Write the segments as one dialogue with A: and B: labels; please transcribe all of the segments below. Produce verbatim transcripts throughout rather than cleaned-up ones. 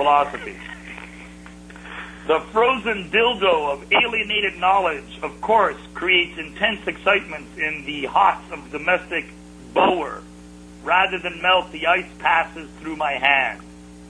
A: philosophy. The frozen dildo of alienated knowledge, of course, creates intense excitement in the hearts of domestic bower. Rather than melt, the ice passes through my hand.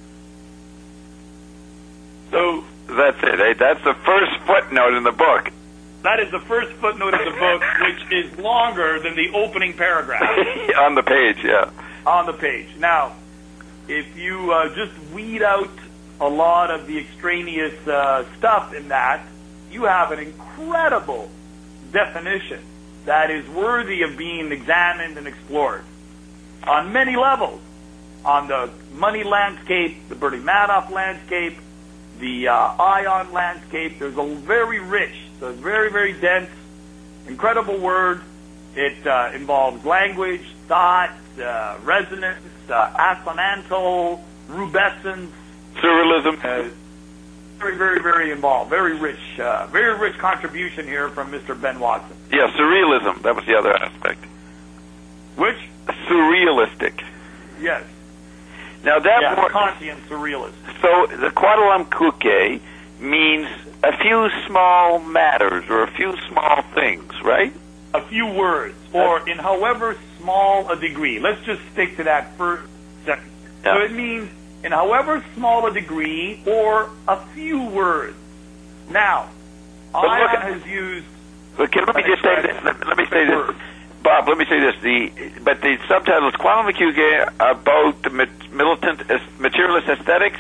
A: So
B: that's it. Eh? That's the first footnote in the book.
A: That is the first footnote of the book, which is longer than the opening paragraph.
B: On the page, yeah.
A: On the page. Now, if you uh, just weed out a lot of the extraneous uh, stuff in that, you have an incredible definition that is worthy of being examined and explored on many levels. On the money landscape, the Bernie Madoff landscape, the uh, ion landscape, there's a very rich, so very, very dense, incredible word. It uh, involves language, thought, uh, resonance, uh, assonantal, rubescence.
B: Surrealism.
A: Uh, very, very, very involved. Very rich, uh, very rich contribution here from Mister Ben Watson.
B: Yeah, surrealism. That was the other aspect.
A: Which?
B: Surrealistic.
A: Yes.
B: Now that
A: yeah,
B: more,
A: Kantian surrealist.
B: So the Quedalamkuke means a few small matters or a few small things, right?
A: A few words, or in however small a degree. Let's just stick to that for a second. Yeah. So it means in however small a degree or a few words. Now, Ion has used...
B: Okay, let me just say this. Let, let me say this. Word. Bob, let me say this. The But the subtitle is Quedalamkuke about the militant materialist aesthetics?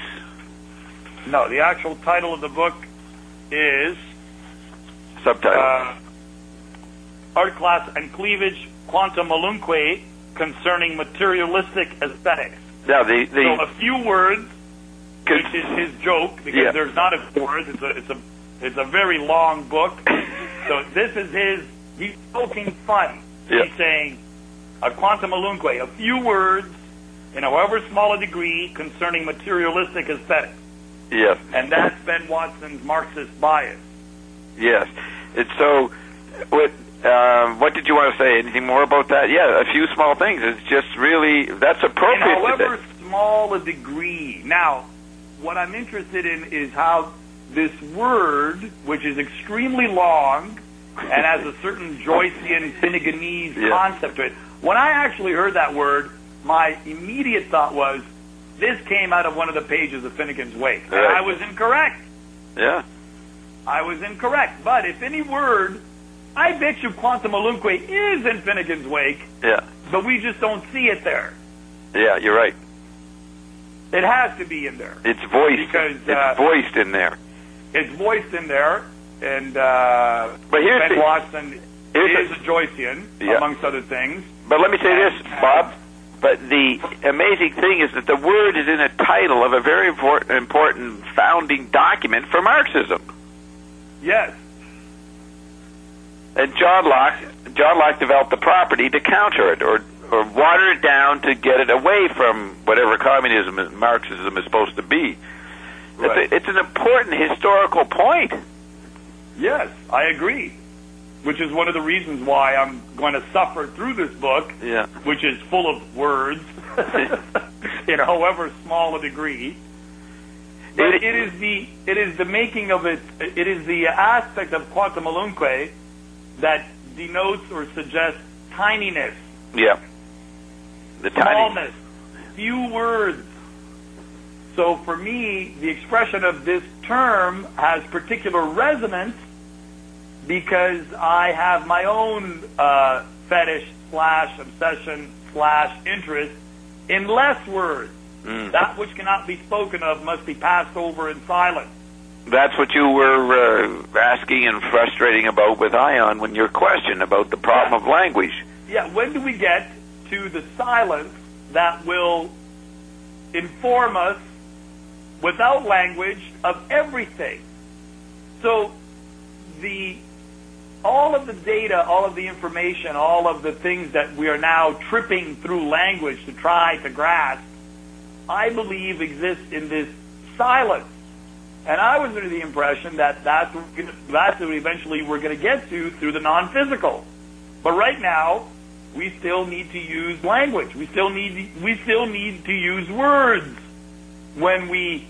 A: No, the actual title of the book is...
B: Subtitle.
A: Uh, Art, Class, and Cleavage, Quantamalunque, concerning materialistic aesthetics.
B: Now, the, the
A: so a few words, which is his joke, because
B: yeah.
A: there's not a few words. It's a, it's a, it's a very long book. So this is his, he's poking fun.
B: Yeah.
A: He's saying, a Quantamalunque, a few words, in however small a degree, concerning materialistic aesthetics.
B: Yes.
A: And that's Ben Watson's Marxist bias.
B: Yes. It's so, what, uh, what did you want to say? Anything more about that? Yeah, a few small things. It's just really, that's appropriate.
A: In however small a degree. Now, what I'm interested in is how this word, which is extremely long and has a certain Joycean, Finneganese yeah. concept to it. When I actually heard that word, my immediate thought was, this came out of one of the pages of Finnegan's Wake. And
B: right.
A: I was incorrect.
B: Yeah.
A: I was incorrect. But if any word, I bet you Quantamalunque is in Finnegan's Wake.
B: Yeah.
A: But we just don't see it there.
B: Yeah, you're right.
A: It has to be in there.
B: It's voiced.
A: Because,
B: it's
A: uh,
B: voiced in there.
A: It's voiced in there. And uh,
B: but here's
A: Ben
B: the,
A: Watson
B: here's
A: is a Joycean,
B: yeah.
A: amongst other things.
B: But let me say
A: and,
B: this, Bob. But the amazing thing is that the word is in a title of a very important, important founding document for Marxism.
A: Yes.
B: And John Locke, John Locke developed the property to counter it, or or water it down to get it away from whatever communism and Marxism is supposed to be.
A: Right.
B: It's, a, it's an important historical point.
A: Yes, I agree. Which is one of the reasons why I'm going to suffer through this book,
B: yeah.
A: which is full of words, in however small a degree. But it, it is the it is the making of it. It is the aspect of Quantamalunque that denotes or suggests tininess.
B: Yeah. The
A: smallness, few words. So for me, the expression of this term has particular resonance because I have my own uh, fetish slash obsession slash interest in less words. Mm. That which cannot be spoken of must be passed over in silence.
B: That's what you were uh, asking and frustrating about with Ion when your question about the problem yeah. of language.
A: Yeah, when do we get to the silence that will inform us without language of everything? So the all of the data, all of the information, all of the things that we are now tripping through language to try to grasp, I believe exists in this silence. And I was under the impression that that's, that's what eventually we're going to get to through the non-physical. But right now, we still need to use language. We still need we still need to use words when we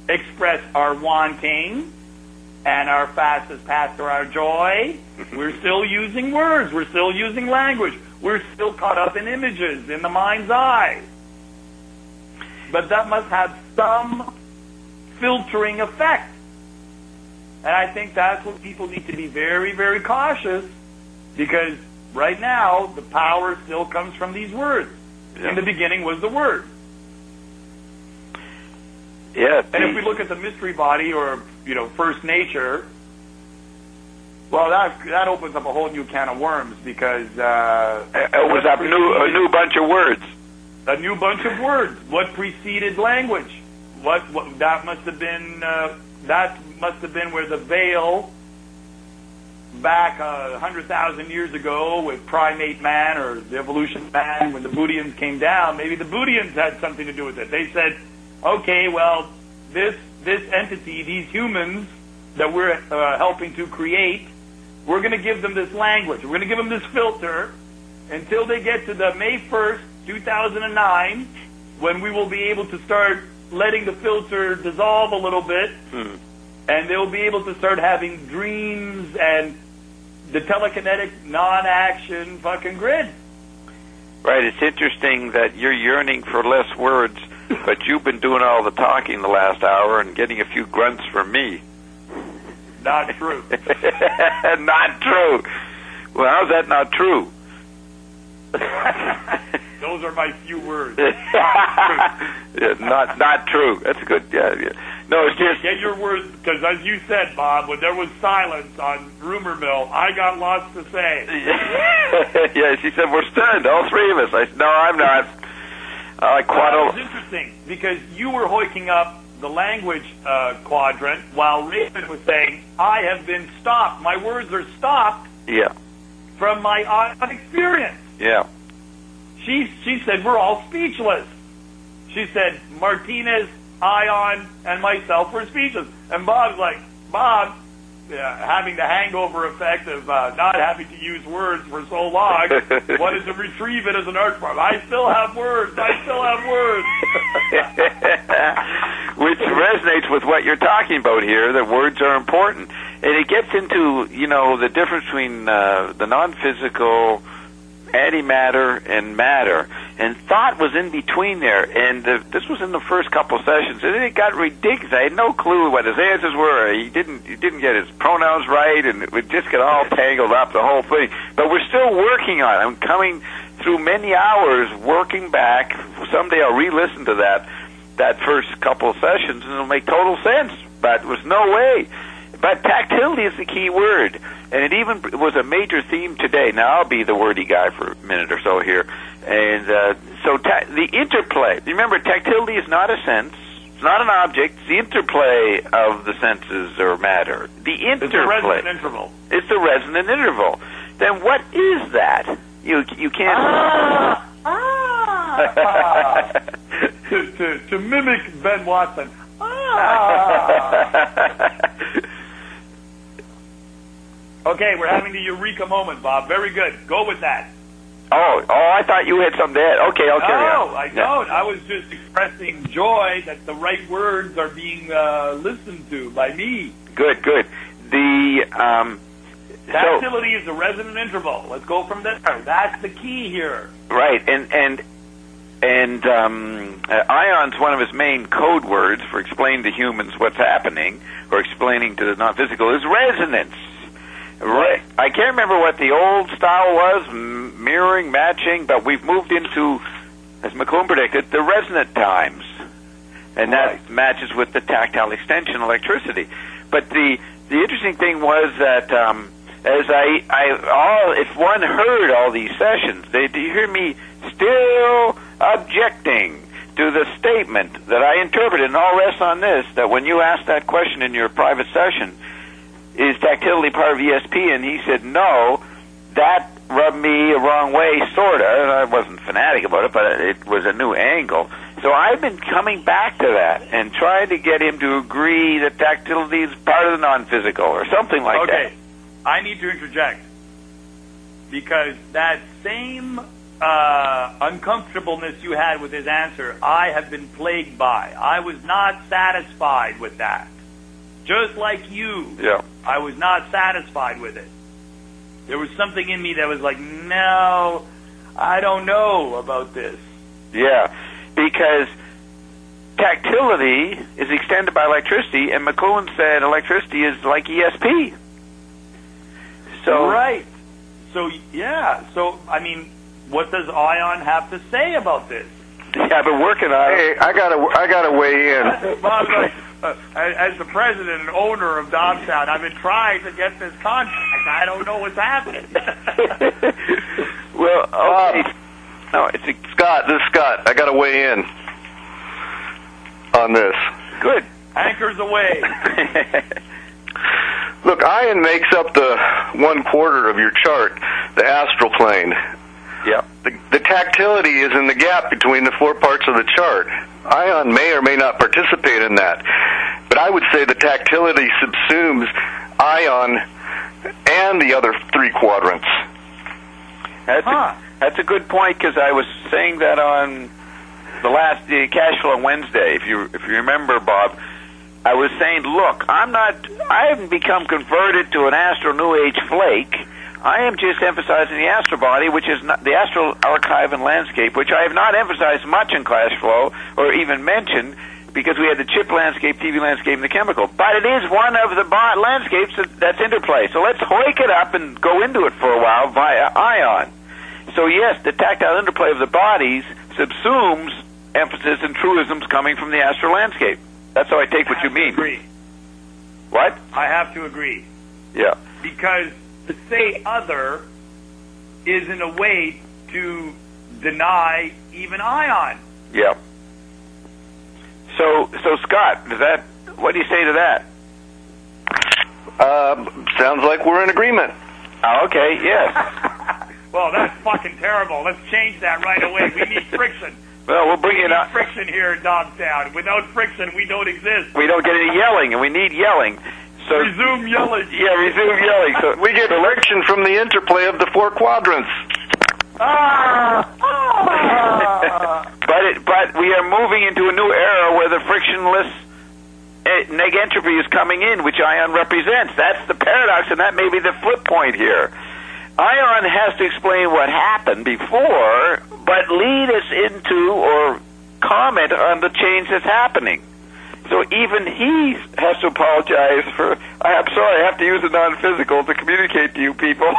A: express our wanting and our fastest path to our joy. We're still using words. We're still using language. We're still caught up in images in the mind's eye. But that must have some filtering effect. And I think that's what people need to be very, very cautious, because right now the power still comes from these words. Yeah. In the beginning was the Word.
B: Yeah.
A: And if we look at the mystery body, or, you know, first nature, well, that that opens up a whole new can of worms, because uh,
B: it opens up new a new bunch of words.
A: A new bunch of words. What preceded language? What, what that must have been? Uh, that must have been where the veil, back a uh, hundred thousand years ago, with primate man or the evolution of man, when the Buddhians came down. Maybe the Buddhians had something to do with it. They said, okay, well, this this entity, these humans that we're uh, helping to create, we're going to give them this language. We're going to give them this filter until they get to the May first, two thousand nine, when we will be able to start letting the filter dissolve a little bit, hmm. and they'll be able to start having dreams and the telekinetic non-action fucking grid.
B: Right. It's interesting that you're yearning for less words, but you've been doing all the talking the last hour and getting a few grunts from me.
A: Not true.
B: Not true. Well, how's that not true?
A: Those are my few words.
B: Yeah, not not true. That's good. Yeah, yeah. No, it's just
A: get your words, because as you said, Bob, when there was silence on Rumor Mill, I got lots to say.
B: Yeah, she said we're stunned, all three of us. I said, no, I'm not. Uh, quite
A: well, that was interesting, because you were hoiking up the language uh, quadrant while Raven was saying, I have been stopped. My words are stopped.
B: Yeah.
A: From my own experience.
B: Yeah.
A: She she said we're all speechless. She said Martinez, Ion, and myself were speechless. And Bob's like, Bob, uh, having the hangover effect of uh, not having to use words for so long, wanted to retrieve it as an art form. I still have words. I still have
B: words. Which resonates with what you're talking about here, that words are important. And it gets into, you know, the difference between uh, the non-physical antimatter and matter, and thought was in between there, and uh, this was in the first couple sessions, and then it got ridiculous. I had no clue what his answers were. He didn't he didn't get his pronouns right, and it would just get all tangled up, the whole thing. But we're still working on it. I'm coming through many hours working back. Someday I'll re-listen to that that first couple of sessions, and it'll make total sense. But there was no way. But tactility is the key word, and it even was a major theme today. Now, I'll be the wordy guy for a minute or so here. And uh, so ta- the interplay, remember, tactility is not a sense, it's not an object, it's the interplay of the senses or matter. The interplay.
A: It's the resonant interval.
B: It's the resonant interval. Then what is that? You you can't...
A: Ah! Ah! to, to, to mimic Ben Watson. Ah! Okay, we're having the eureka moment, Bob. Very good. Go with that.
B: Oh, oh! I thought you had something to add. Okay, I'll carry on.
A: No, I don't. I was just expressing joy that the right words are being uh, listened to by me.
B: Good, good. The um,
A: tactility so, is the resonant interval. Let's go from there. That's the key here.
B: Right, and and and um, uh, Ion's one of his main code words for explaining to humans what's happening, or explaining to the non-physical, is resonance. Right. I can't remember what the old style was, m- mirroring, matching, but we've moved into, as McClune predicted, the resonant times. And right. That matches with the tactile extension electricity. But the the interesting thing was that um, as I, I all if one heard all these sessions, they do you hear me still objecting to the statement that I interpreted, and all rests on this, that when you asked that question in your private session, is tactility part of E S P? And he said, no, that rubbed me a wrong way, sort of. I wasn't fanatic about it, but it was a new angle. So I've been coming back to that and trying to get him to agree that tactility is part of the non-physical or something like
A: okay.
B: that.
A: Okay, I need to interject, because that same uh, uncomfortableness you had with his answer, I have been plagued by. I was not satisfied with that. Just like you,
B: Yeah.
A: I was not satisfied with it. There was something in me that was like, no, I don't know about this.
B: Yeah, because tactility is extended by electricity, and McLuhan said electricity is like E S P. So
A: Right. So, yeah. So, I mean, what does Ion have to say about this?
B: yeah, I've been working on it.
C: Hey, I gotta, I gotta weigh in.
A: Bob, like, uh, as the president and owner of Dogtown, I've been trying to get this contract. I don't know what's happening.
B: Well, okay.
C: Bob.
B: No, it's a,
C: Scott, this is Scott. I gotta weigh in on this.
B: good.
A: Anchors away.
C: Look, ion makes up the one quarter of your chart, the astral plane.
B: Yeah.
C: The, the tactility is in the gap between the four parts of the chart. Ion may or may not participate in that, but I would say the tactility subsumes ion and the other three quadrants.
B: That's,
A: Huh.
B: a, that's a good point, because I was saying that on the last uh, Cash Flow Wednesday. If you if you remember, Bob, I was saying, look, I'm not, I haven't become converted to an Astro New Age flake. I am just emphasizing the astral body, which is not, the astral archive and landscape, which I have not emphasized much in Cash Flow or even mentioned, because we had the chip landscape, T V landscape, and the chemical. But it is one of the bo- landscapes that, that's interplay. So let's hoik it up and go into it for a while via ion. So yes, the tactile interplay of the bodies subsumes emphasis and truisms coming from the astral landscape. That's how I take what
A: I
B: you
A: have
B: mean.
A: To agree.
B: What?
A: I have to agree.
B: Yeah.
A: Because to say other is in a way to deny even ion.
B: Yeah. So, so Scott, does that? What do you say to that?
C: Uh, sounds like we're in agreement.
B: Oh, okay. Yes.
A: Well, that's fucking terrible. Let's change that right away. We need friction.
B: Well, we'll bring
A: We
B: it
A: need
B: up.
A: friction here in Dogtown. Without friction, we don't exist.
B: We don't get any yelling, and we need yelling. So
A: Resume yelling.
B: yeah, resume yelling. So
C: We get friction from the interplay of the four quadrants.
A: Ah! Ah!
B: But it, but we are moving into a new era where the frictionless eh, negentropy is coming in, which ion represents. That's the paradox, and that may be the flip point here. Ion has to explain what happened before, but lead us into or comment on the change that's happening. So even he has to apologize for, I'm sorry, I have to use the non-physical to communicate to you people.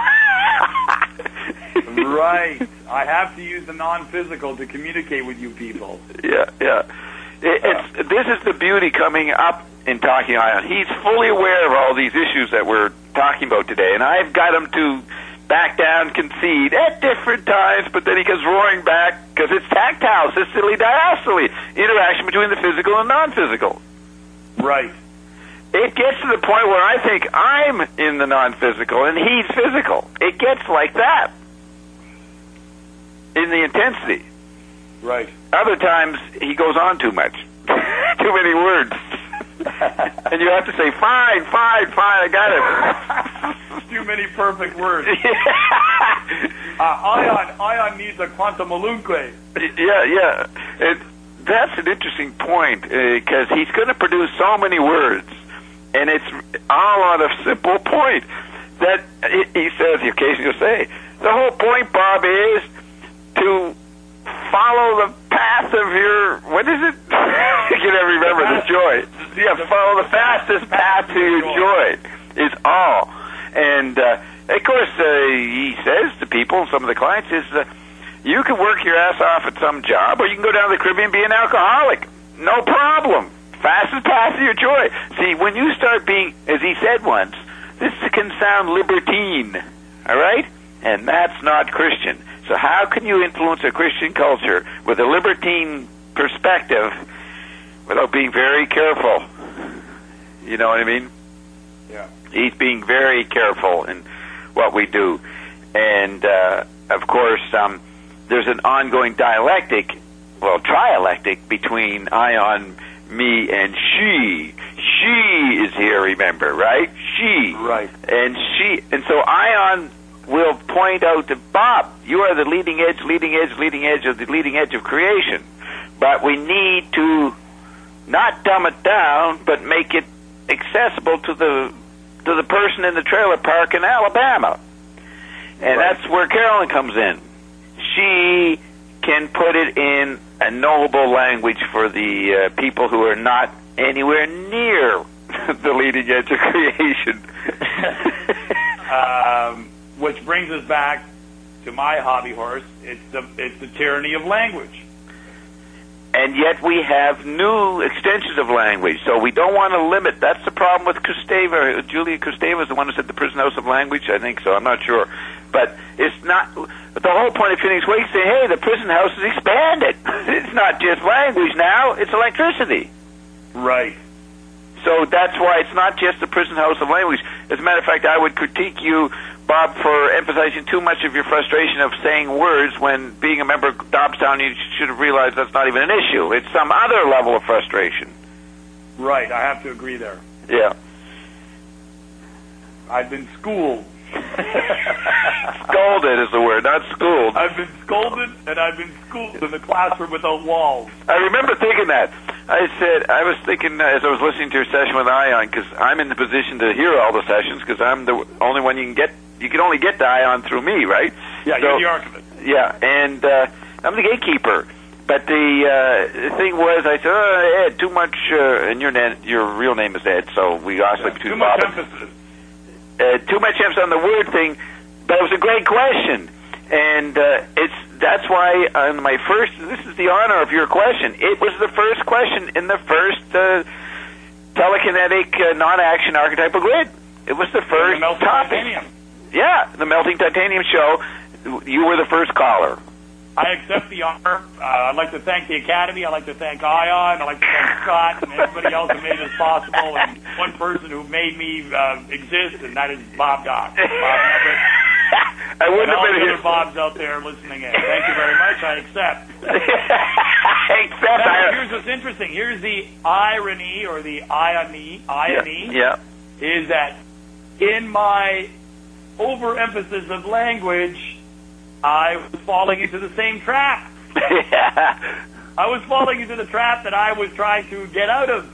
A: Right. I have to use the non-physical to communicate with you people.
B: Yeah, yeah. It, it's, this is the beauty coming up in talking ion. He's fully aware of all these issues that we're talking about today, and I've got him to back down, concede at different times, but then he goes roaring back because it's tactile, systole, diastole, interaction between the physical and non-physical.
A: Right.
B: It gets to the point where I think I'm in the non-physical and he's physical. It gets like that in the intensity.
A: Right.
B: Other times he goes on too much, too many words, and you have to say, fine, fine, fine, I got it.
A: Too many perfect words. Uh, ion, ion needs a quantumolunque.
B: Yeah, yeah. It, that's an interesting point, because uh, he's going to produce so many words, and it's all on a simple point that he, he says, the occasion you'll say, the whole point, Bob, is to follow the path of your, what is it? You can never remember the, the joy. Yeah, the, follow the fastest path to your joy is all. And, uh, of course, uh, he says to people, some of the clients, is uh, you can work your ass off at some job, or you can go down to the Caribbean and be an alcoholic. No problem. Fastest path to your joy. See, when you start being, as he said once, this can sound libertine, all right? And that's not Christian. So how can you influence a Christian culture with a libertine perspective without being very careful? You know what I mean?
A: Yeah.
B: He's being very careful in what we do. And, uh, of course, um, there's an ongoing dialectic, well, trialectic between Ion, me, and she. She is here, remember, right? She.
A: Right.
B: And she, and so Ion will point point out that, Bob, you are the leading edge, leading edge, leading edge of the leading edge of creation. But we need to not dumb it down, but make it accessible to the to the person in the trailer park in Alabama. And
A: Right.
B: that's where Carolyn comes in. She can put it in a knowable language for the uh, people who are not anywhere near the leading edge of creation.
A: um, which brings us back to my hobby horse. It's the it's the tyranny of language.
B: And yet we have new extensions of language, so we don't want to limit. That's the problem with Kristeva. Julia Kristeva is the one who said the prison house of language. I think so. I'm not sure. But it's not. But the whole point of Phoenix Wake say, hey, the prison house is expanded. It's not just language now. It's electricity.
A: Right.
B: So that's why it's not just the prison house of language. As a matter of fact, I would critique you, Bob, for emphasizing too much of your frustration of saying words when, being a member of Dobbstown, you should have realized that's not even an issue. It's some other level of frustration.
A: Right. I have to agree there.
B: Yeah.
A: I've been schooled.
B: Scolded is the word, not schooled.
A: I've been scolded, and I've been schooled in the classroom without walls.
B: I remember thinking that. I said, I was thinking uh, as I was listening to your session with Ion, because I'm in the position to hear all the sessions, because I'm the only one you can get. You can only get to Ion through me, right?
A: Yeah,
B: so,
A: you're the archivist.
B: Yeah, and uh, I'm the gatekeeper. But the, uh, the thing was, I said, oh, Ed, too much, uh, and your na- your real name is Ed, so we oscillate
A: Yeah,
B: between
A: too much
B: Bob and-
A: emphasis.
B: Uh, too much emphasis on the word thing, but it was a great question, and uh, it's that's why on my first, this is the honor of your question. It was the first question in the first uh, telekinetic uh, non-action archetypal grid. It was the first
A: The melting
B: topic.
A: titanium.
B: Yeah, the melting titanium show. You were the first caller.
A: I accept the honor. Uh, I'd like to thank the Academy. I'd like to thank Ion. I'd like to thank Scott and everybody else who made this possible, and one person who made me uh, exist, and that is Bob Dock. Bob Everett.
B: I wouldn't
A: And all
B: have been
A: the
B: here.
A: other Bobs out there listening in. Thank you very much. I accept.
B: Except
A: Now,
B: I.
A: here's what's interesting. Here's the irony, or the irony, irony,
B: Yeah.
A: is that in my overemphasis of language, I was falling into the same trap.
B: yeah.
A: I was falling into the trap that I was trying to get out of.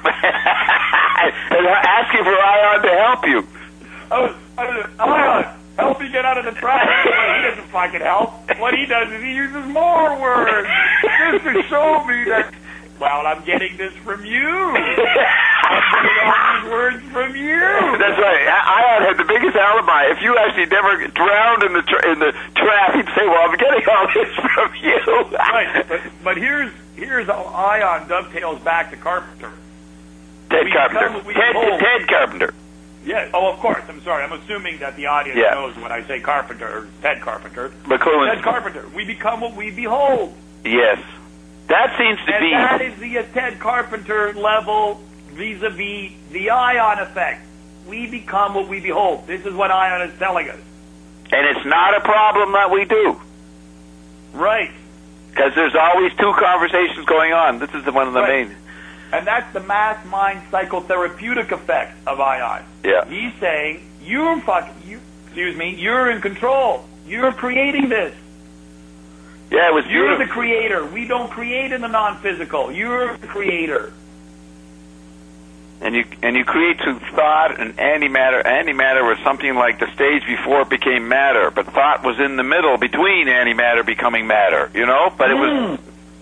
B: And asking for Ion to help you.
A: I was, I was Ion, help me get out of the trap. He doesn't fucking help. What he does is he uses more words just to show me that, well, I'm getting this from you. I'm getting all these words from you.
B: That's right. Ion had the biggest alibi. If you actually never drowned in the tra- in the trap, he'd say, "Well, I'm getting all this from you."
A: Right, but, but here's here's how Ion dovetails back to Carpenter.
B: Ted
A: We
B: Carpenter.
A: become- we
B: Ted,
A: behold.
B: Ted Carpenter.
A: Yeah. Oh, of course. I'm sorry. I'm assuming that the audience
B: Yeah.
A: knows when I say Carpenter, or Ted Carpenter.
B: McLuhan.
A: Ted Carpenter. We become what we behold.
B: Yes. That seems to
A: And
B: be.
A: that is the uh, Ted Carpenter level vis-a-vis the Ion effect. We become what we behold. This is what Ion is telling us.
B: And it's not a problem that we do.
A: Right.
B: Because there's always two conversations going on. This is the one of the
A: Right.
B: main.
A: And that's the mass mind psychotherapeutic effect of Ion.
B: Yeah.
A: He's saying, you're fuck, you, excuse me, you're in control. You're creating this.
B: Yeah, it was
A: You're
B: beautiful.
A: the creator. We don't create in the non-physical. You're the creator.
B: And you and you create through thought and antimatter. Antimatter was something like the stage before it became matter, but thought was in the middle between antimatter becoming matter. You know, but it was.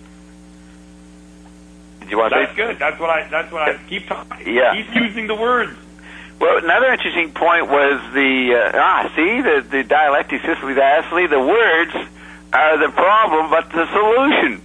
B: Did you want to
A: That's
B: say?
A: good. That's what I. That's what I keep talking.
B: Yeah.
A: Keep using the words.
B: Well, another interesting point was the uh, ah, see the the dialectic Sicily diastole. The words are the problem, but the solution.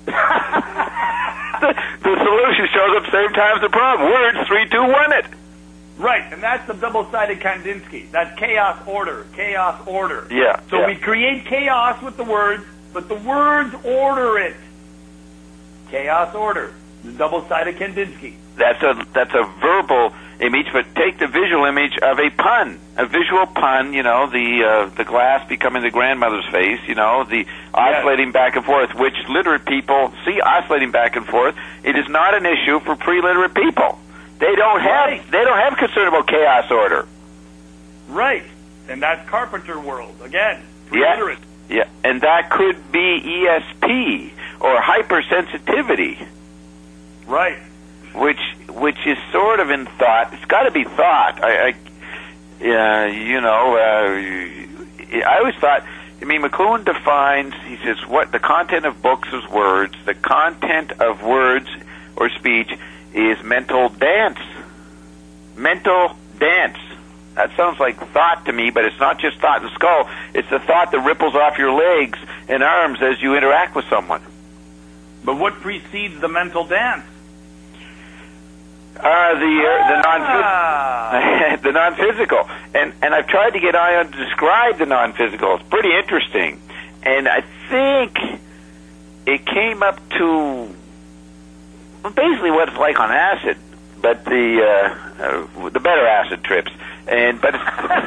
B: the, the solution shows up same time as the problem. Words three, two, one it.
A: Right, and that's the double-sided Kandinsky. That's chaos order. Chaos order.
B: Yeah.
A: So
B: yeah.
A: we create chaos with the words, but the words order it. Chaos order. The double-sided Kandinsky.
B: That's a that's a verbal image, but take the visual image of a pun, a visual pun. You know, the uh, the glass becoming the grandmother's face. You know, the oscillating back and forth, which literate people see oscillating back and forth. It is not an issue for pre-literate people. They don't have
A: Right.
B: they don't have concern about chaos order.
A: Right. and that's carpenter world again.
B: Yeah,
A: Illiterate.
B: yeah, and that could be E S P or hypersensitivity,
A: Right.
B: which which is sort of in thought. It's got to be thought. I, I uh, you know, uh, I always thought. I mean, McLuhan defines. He says, "What the content of books is words. The content of words or speech is mental dance. Mental dance." That sounds like thought to me, but it's not just thought in the skull. It's the thought that ripples off your legs and arms as you interact with someone.
A: But what precedes the mental dance?
B: Uh, the uh, the non
A: Ah.
B: the non-physical, and and I've tried to get Ion to describe the non-physical. It's pretty interesting, and I think it came up to basically what it's like on acid, but the uh, uh, the better acid trips, and but it's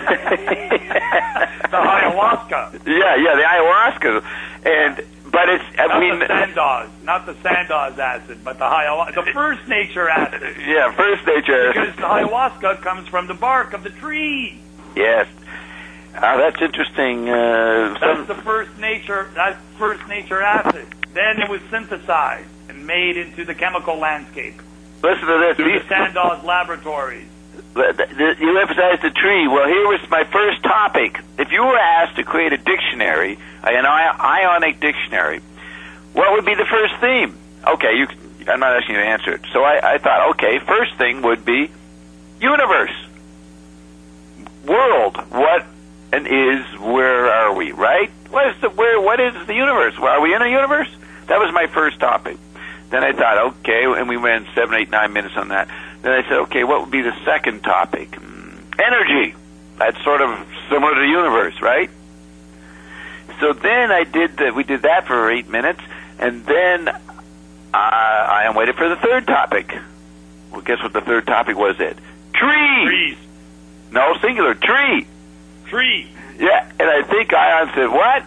A: The ayahuasca.
B: yeah, yeah, the ayahuasca, and but it's I
A: Not
B: mean
A: the Sandoz, not the Sandoz acid, but the ayahuasca, the first nature acid.
B: yeah, first nature.
A: Because the ayahuasca comes from the bark of the tree.
B: Yes, uh, that's interesting. Uh, some,
A: That's the first nature. That's first nature acid. Then it was synthesized and made into the chemical landscape
B: listen to this.
A: through
B: These-
A: the Sandoz laboratories.
B: The- the- You emphasized the tree. Well, here was my first topic. If you were asked to create a dictionary, an i- ionic dictionary, what would be the first theme? Okay, you. I'm not asking you to answer it. So I, I thought, okay, first thing would be universe, world. What and is? Where are we? Right? What is the where? What is the universe? Well, are we in a universe? That was my first topic. Then I thought, okay, and we went seven, eight, nine minutes on that. Then I said, okay, what would be the second topic? Mm, energy. That's sort of similar to the universe, right? So then I did that. We did that for eight minutes, and then uh, I am waiting for the third topic. Well, guess what the third topic was? It tree.
A: Trees.
B: No, singular tree.
A: Tree.
B: Yeah, and I think Ion said what?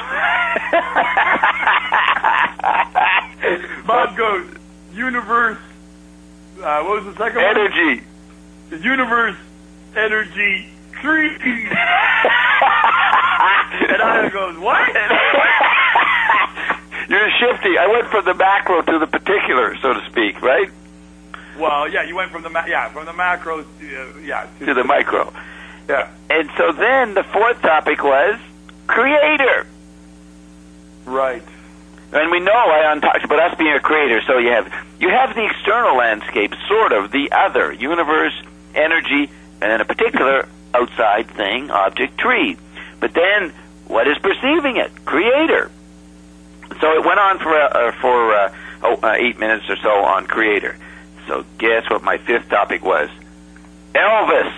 A: Bob goes, universe. Uh, what was the second one?
B: Energy.
A: The universe, energy, tree. And I goes, what?
B: You're shifting. I went from the macro to the particular, so to speak, right?
A: Well, yeah, you went from the ma- yeah from the macros to uh, yeah
B: To the micro.
A: yeah
B: And so then the fourth topic was creator.
A: right.
B: And we know Ion talks about us being a creator. So you have you have the external landscape, sort of the other universe, energy, and a particular outside thing, object, tree. But then what is perceiving it? Creator. So it went on for uh, for uh, oh, uh, eight minutes or so on creator. So guess what my fifth topic was? Elvis.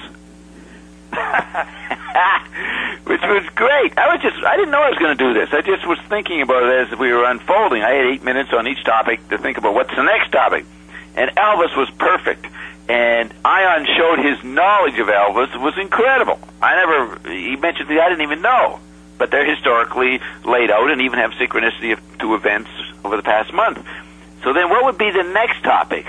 B: Which was great. I was just, I didn't know I was going to do this. I just was thinking about it as we were unfolding. I had eight minutes on each topic to think about what's the next topic. And Elvis was perfect. And Ion showed his knowledge of Elvis. It was incredible. I never, he mentioned things I didn't even know. But they're historically laid out and even have synchronicity of, to events over the past month. So then what would be the next topic?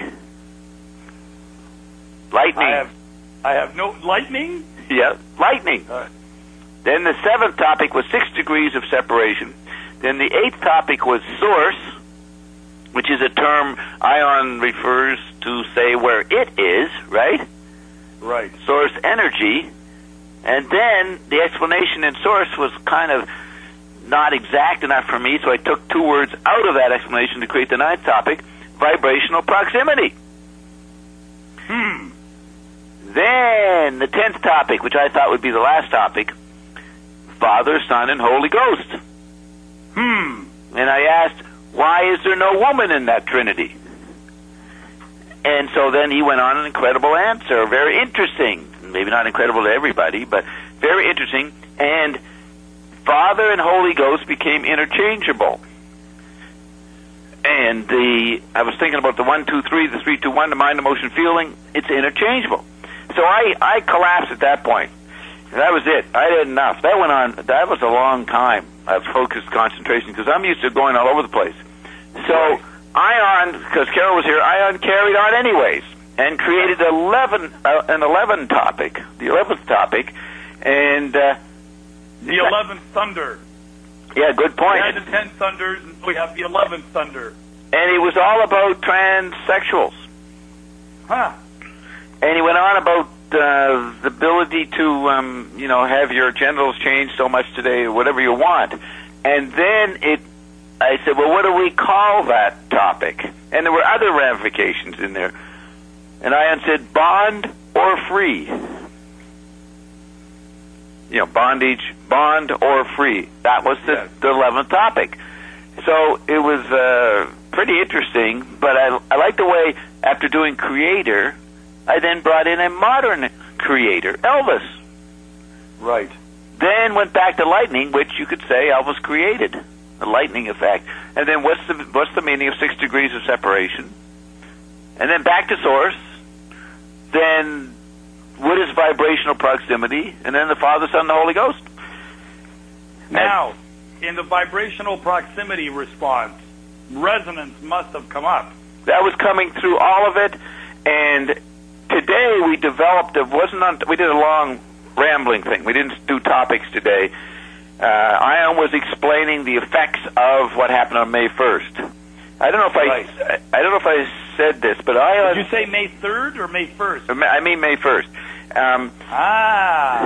B: Lightning.
A: I have I have no lightning.
B: Yeah, lightning.
A: Uh,
B: Then the seventh topic was six degrees of separation. Then the eighth topic was source, which is a term Ion refers to say where it is, right?
A: right.
B: Source energy. And then the explanation in source was kind of not exact enough for me, so I took two words out of that explanation to create the ninth topic, vibrational proximity.
A: Hmm.
B: Then the tenth topic, which I thought would be the last topic, Father, Son, and Holy Ghost.
A: Hmm.
B: And I asked, why is there no woman in that Trinity? And so then he went on an incredible answer, very interesting. Maybe not incredible to everybody, but very interesting. And Father and Holy Ghost became interchangeable. And the I was thinking about the one, two, three, the three, two, one, the mind, emotion, feeling. It's interchangeable. So I, I collapsed at that point. That was it. I had enough. That went on. That was a long time of focused concentration because I'm used to going all over the place. So Ion, because Carol was here, Ion carried on anyways and created eleven, uh, an eleven topic, the eleventh topic, And uh,
A: the eleventh thunder.
B: Yeah, good point.
A: We had the ten thunders, and we have the eleventh thunder.
B: And it was all about transsexuals.
A: Huh.
B: And he went on about uh, the ability to, um, you know, have your genitals change so much today, or whatever you want. And then it, I said, well, what do we call that topic? And there were other ramifications in there. And I said, bond or free. You know, bondage, bond or free. That was the, yes. the eleventh topic. So it was uh, pretty interesting, but I, I like the way, after doing creator, I then brought in a modern creator, Elvis.
A: Right.
B: Then went back to lightning, which you could say Elvis created, the lightning effect. And then what's the what's the meaning of six degrees of separation? And then back to source. Then what is vibrational proximity? And then the Father, Son, and the Holy Ghost.
A: Now, and in the vibrational proximity response, resonance must have come up.
B: That was coming through all of it, and today we developed, it wasn't on, we did a long rambling thing. We didn't do topics today. Uh, Ion was explaining the effects of what happened on May first. I don't know if
A: right.
B: I, I don't know if I said this, but Ion...
A: Did you say May third or May first?
B: I mean May first. Um,
A: ah.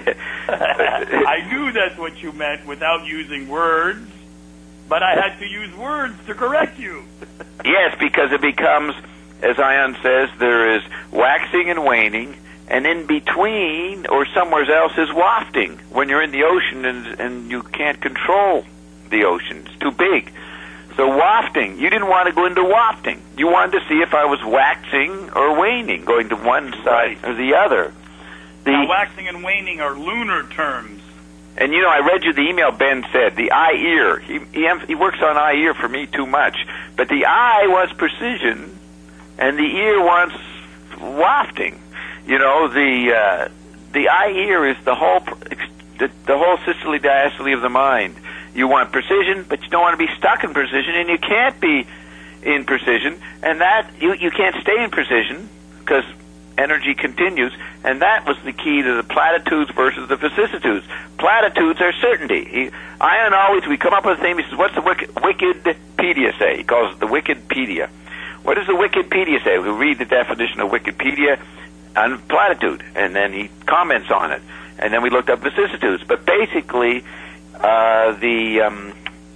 A: I knew that's what you meant without using words, but I had to use words to correct you.
B: Yes, because it becomes, as Ion says, there is waxing and waning, and in between, or somewhere else, is wafting, when you're in the ocean and, and you can't control the ocean. It's too big. So wafting, you didn't want to go into wafting. You wanted to see if I was waxing or waning, going to one side
A: right.
B: or the other. The,
A: now, waxing and waning are lunar terms.
B: And, you know, I read you the email Ben said, the eye-ear. He, he, he works on eye-ear for me too much. But the eye wants precision, and the ear wants wafting. You know, the uh, the eye-ear is the whole the, the whole systole diastole of the mind. You want precision, but you don't want to be stuck in precision, and you can't be in precision, and that you you can't stay in precision because energy continues, and that was the key to the platitudes versus the vicissitudes. Platitudes are certainty. He, Ion always, we come up with a thing, he says, what's the wicked, Wikipedia say? He calls it the Wikipedia. What does the Wikipedia say? We read the definition of Wikipedia on platitude, and then he comments on it, and then we looked up vicissitudes. But basically, uh, the um,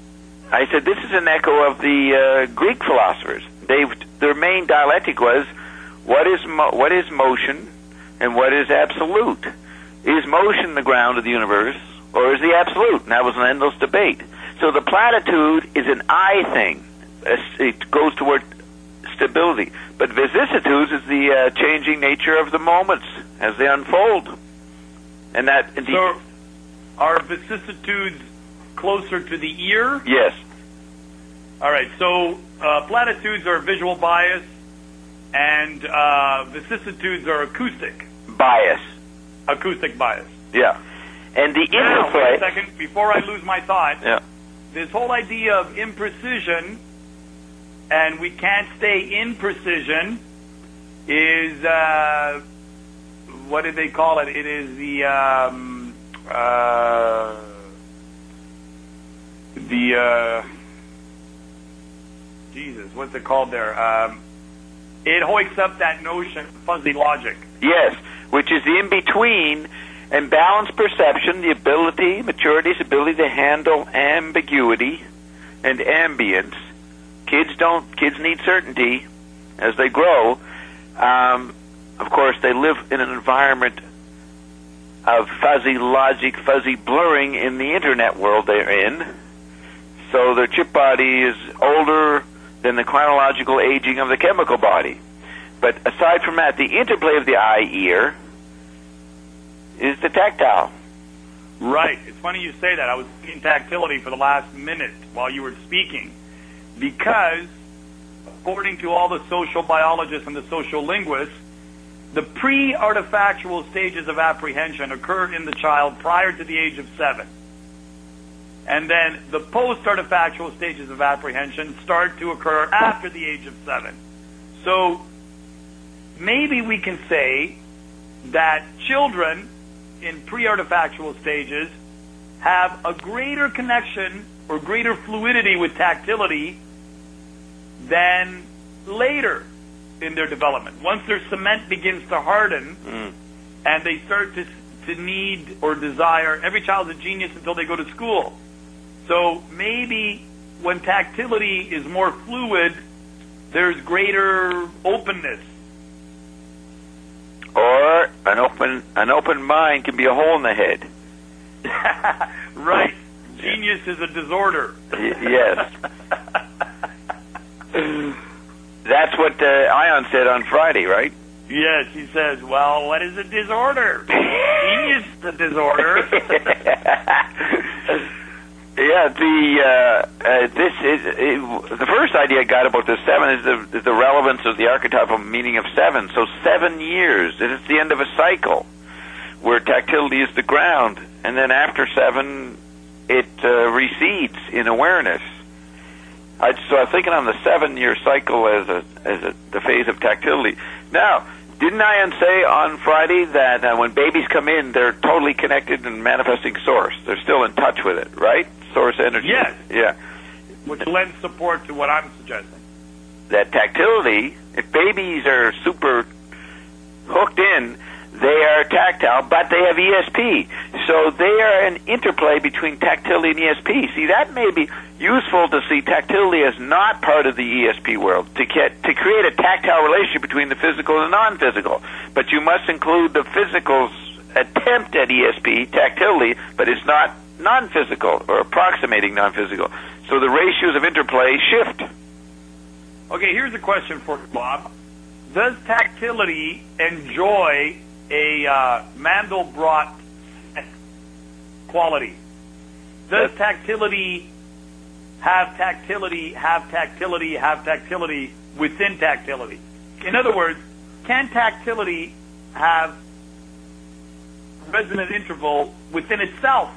B: I said this is an echo of the uh, Greek philosophers. They their main dialectic was what is mo- what is motion and what is absolute. Is motion the ground of the universe, or is the absolute? And that was an endless debate. So the platitude is an I thing. It goes toward stability. But vicissitudes is the uh, changing nature of the moments as they unfold. And that indeed...
A: So are vicissitudes closer to the ear?
B: Yes.
A: All right, so uh, platitudes are visual bias, and uh, vicissitudes are acoustic.
B: Bias.
A: Acoustic bias.
B: Yeah. And the
A: now,
B: interplay...
A: wait a second, before I lose my thought.
B: Yeah.
A: This whole idea of imprecision, and we can't stay in precision, is, uh, what did they call it? It is the, um, uh, the, uh, Jesus, what's it called there? Um, it hoiks up that notion of fuzzy logic.
B: Yes, which is the in-between and balanced perception, the ability, maturity's ability to handle ambiguity and ambience. Kids don't. Kids need certainty as they grow. Um, of course, they live in an environment of fuzzy logic, fuzzy blurring in the internet world they're in. So their chip body is older than the chronological aging of the chemical body. But aside from that, the interplay of the eye-ear is the tactile.
A: Right. It's funny you say that. I was thinking tactility for the last minute while you were speaking. Because, according to all the social biologists and the social linguists, the pre-artifactual stages of apprehension occur in the child prior to the age of seven. And then the post-artifactual stages of apprehension start to occur after the age of seven. So maybe we can say that children in pre-artifactual stages have a greater connection or greater fluidity with tactility than later in their development. Once their cement begins to harden
B: Mm.
A: and they start to to need or desire, every child's a genius until they go to school. So maybe when tactility is more fluid, there's greater openness.
B: Or an open an open mind can be a hole in the head.
A: Right. Genius is a disorder.
B: Y- yes. That's what uh, Ion said on Friday, right?
A: Yes, he says, well, what is a disorder? Genius is a disorder.
B: Yeah, the uh, uh, this is it, the first idea I got about the seven is the, is the relevance of the archetypal meaning of seven. So seven years, and it's the end of a cycle where tactility is the ground, and then after seven, it uh, recedes in awareness. I, so I'm thinking on the seven-year cycle as a as a, the phase of tactility. Now, didn't Ian say on Friday that uh, when babies come in, they're totally connected and manifesting source? They're still in touch with it, right? Source energy.
A: Yes.
B: Yeah.
A: Which lends support to what I'm suggesting.
B: That tactility, if babies are super hooked in, they are tactile, but they have E S P. So they are an interplay between tactility and E S P. See, that may be useful to see tactility as not part of the E S P world, to get to create a tactile relationship between the physical and the non-physical. But you must include the physical's attempt at E S P, tactility, but it's not non-physical or approximating non-physical. So the ratios of interplay shift.
A: Okay, here's a question for you, Bob. Does tactility enjoy a uh, Mandelbrot quality? Does tactility have tactility, have tactility, have tactility within tactility? In other words, can tactility have resonant interval within itself?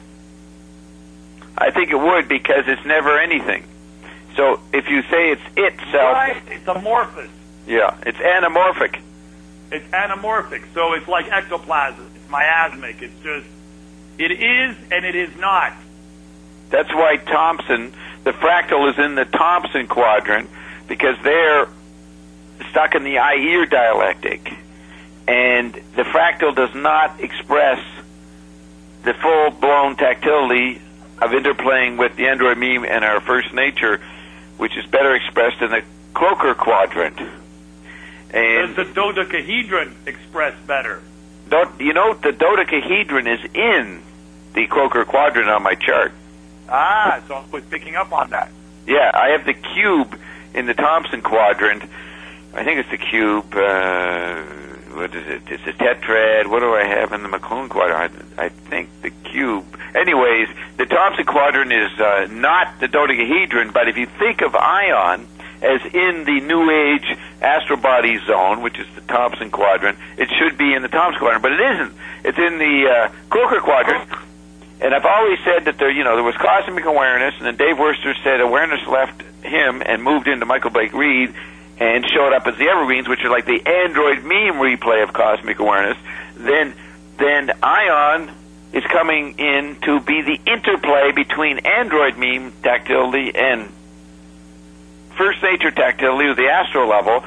B: I think it would, because it's never anything. So if you say it's itself,
A: Right, it's amorphous.
B: yeah, it's anamorphic.
A: It's anamorphic, so it's like ectoplasm. It's miasmic. It's just, it is and it is not.
B: That's why Thompson, the fractal is in the Thompson quadrant, because they're stuck in the eye-ear dialectic. And the fractal does not express the full-blown tactility of interplaying with the android meme and our first nature, which is better expressed in the Croker quadrant. And
A: Does the dodecahedron express better?
B: don't, you know, the dodecahedron is in the Croker quadrant on my chart.
A: Ah, so I was picking up on that.
B: Yeah, I have the cube in the Thompson quadrant. I think it's the cube. Uh, what is it? It's a tetrad. What do I have in the McClune quadrant? I, I think the cube. Anyways, the Thompson quadrant is uh, not the dodecahedron, but if you think of Ion as in the New Age astral body zone, which is the Thompson quadrant, it should be in the Thompson quadrant, but it isn't. It's in the uh, Croker quadrant. And I've always said that there, you know, there was cosmic awareness, and then Dave Worcester said awareness left him and moved into Michael Blake Reed and showed up as the Evergreens, which are like the android meme replay of cosmic awareness. Then, then Ion is coming in to be the interplay between android meme tactility and first nature tactility at the astral level.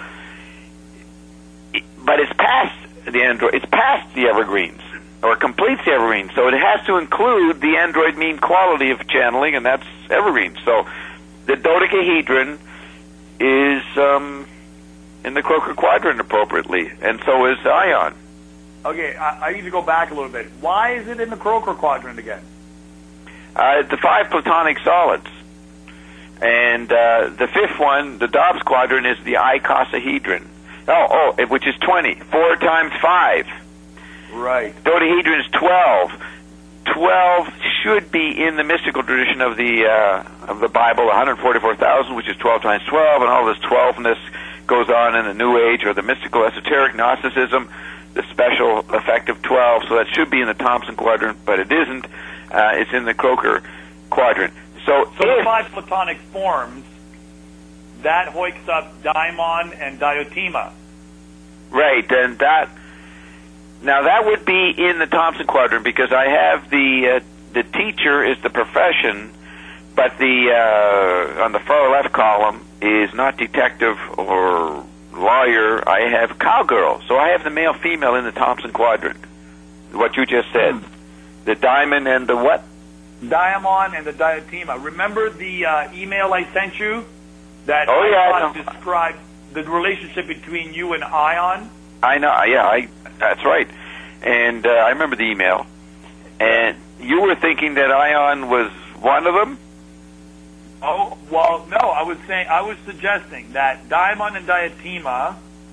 B: But it's past the android, it's past the Evergreens, or completes the Evergreens. So it has to include the android mean quality of channeling, and that's Evergreen. So the dodecahedron is um, in the Croker quadrant appropriately, and so is Ion.
A: Okay, I, I need to go back a little bit. Why is it in the Croker quadrant again?
B: Uh, the five platonic solids. And uh, the fifth one, the Dobbs quadrant, is the icosahedron. Oh, oh, which is twenty. Four times five.
A: Right.
B: Dodecahedron is twelve. Twelve should be in the mystical tradition of the uh, of the Bible, one hundred forty-four thousand, which is twelve times twelve, and all this twelveness goes on in the New Age or the mystical esoteric Gnosticism, the special effect of twelve. So that should be in the Thompson quadrant, but it isn't. Uh, it's in the Croker quadrant. So,
A: So
B: if,
A: the five platonic forms, that hoiks up daimon and diotima.
B: right, and that Now that would be in the Thompson quadrant because I have the uh, the teacher is the profession, but the uh, on the far left column is not detective or lawyer. I have cowgirl, so I have the male female in the Thompson quadrant. What you just said, hmm. the diamond and the what?
A: Diamond and the diatema. Remember the uh, email I sent you that
B: oh,
A: I
B: yeah,
A: thought described the relationship between you and Ion?
B: I know. Yeah, I. That's right. And uh, I remember the email. And you were thinking that Ion was one of them?
A: Oh, well, no. I was saying, I was suggesting that Diamond and Diatema,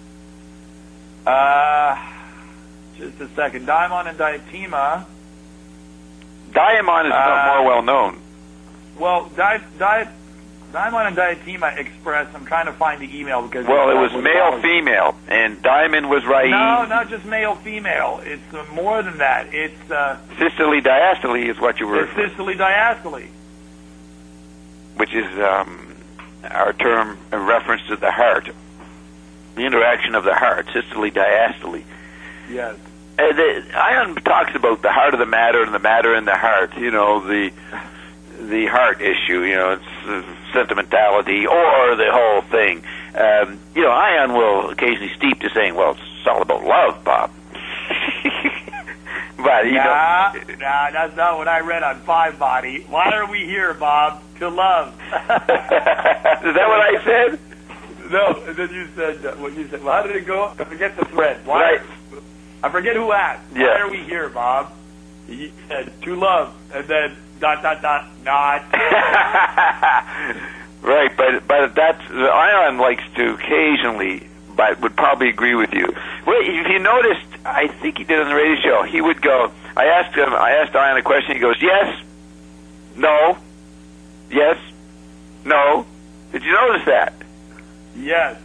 A: uh, just a second, Diamond and Diatema.
B: Diamond is
A: uh,
B: not more well known.
A: Well, Di, Di, Diamond and Diatema Express, I'm trying to find the email because...
B: Well, it was male-female, and Diamond was right.
A: No, not just male-female. It's uh, more than that. It's... Uh,
B: Systole-diastole is what you were...
A: It's systole-diastole.
B: Which is um, our term in reference to the heart. The interaction of the heart, systole-diastole.
A: Yes.
B: Uh, the, Ion talks about the heart of the matter and the matter in the heart. You know, the the heart issue. You know, it's uh, sentimentality or the whole thing. Um, you know, Ion will occasionally steep to saying, "Well, it's all about love, Bob." But you
A: nah,
B: know,
A: nah, that's not what I read on Five Body. Why are we here, Bob? To love.
B: Is that what I said?
A: No, and then you said uh, what you said. Well, how did it go? I forget the thread. Why?
B: Right.
A: I forget who asked.
B: Yeah.
A: Why are we here, Bob? He said, to love. And then, dot, dot, dot, not.
B: Right, but but that's, Ion likes to occasionally, but would probably agree with you. Well, if you noticed, I think he did on the radio show, he would go, I asked him, I asked Ion a question, he goes, yes, no, yes, no. Did you notice that?
A: Yes.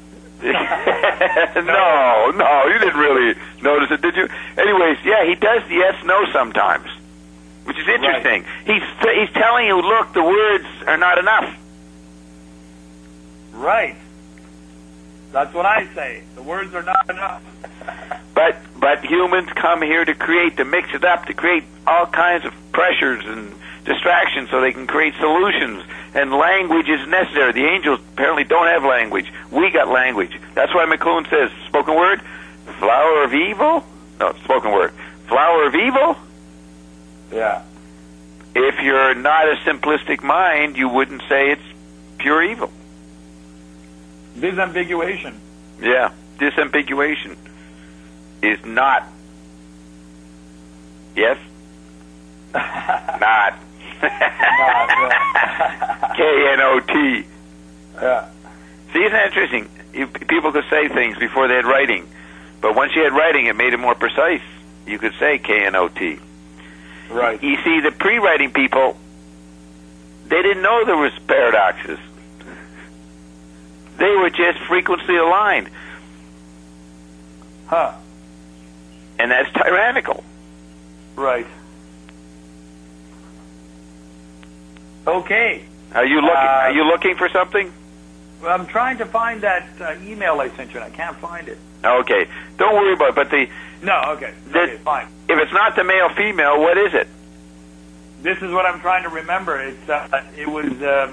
B: no, no, you didn't really notice it, did you? Anyways, yeah, he does the yes, no sometimes, which is interesting. Right. He's he's telling you, look, the words are not enough.
A: Right. That's what I say. The words are not enough.
B: But but humans come here to create, to mix it up, to create all kinds of pressures and distractions so they can create solutions. And language is necessary. The angels apparently don't have language. We got language. That's why McLuhan says, spoken word, flower of evil? No, spoken word. Flower of evil?
A: Yeah.
B: If you're not a simplistic mind, you wouldn't say it's pure evil.
A: Disambiguation.
B: Yeah, disambiguation is not. Yes? Not. K N O T.
A: Yeah.
B: See, isn't that interesting? You, people could say things before they had writing, but once you had writing, it made it more precise. You could say K N O T.
A: Right.
B: You see, the pre-writing people, they didn't know there was paradoxes. They were just frequency aligned.
A: Huh.
B: And that's tyrannical.
A: Right. Okay.
B: Are you looking?
A: Uh,
B: are you looking for something?
A: Well, I'm trying to find that uh, email I sent you, and I can't find it.
B: Okay. Don't worry about it. But the
A: no. Okay.
B: the,
A: okay. Fine.
B: If it's not the male female, what is it?
A: This is what I'm trying to remember. It's uh, it was uh,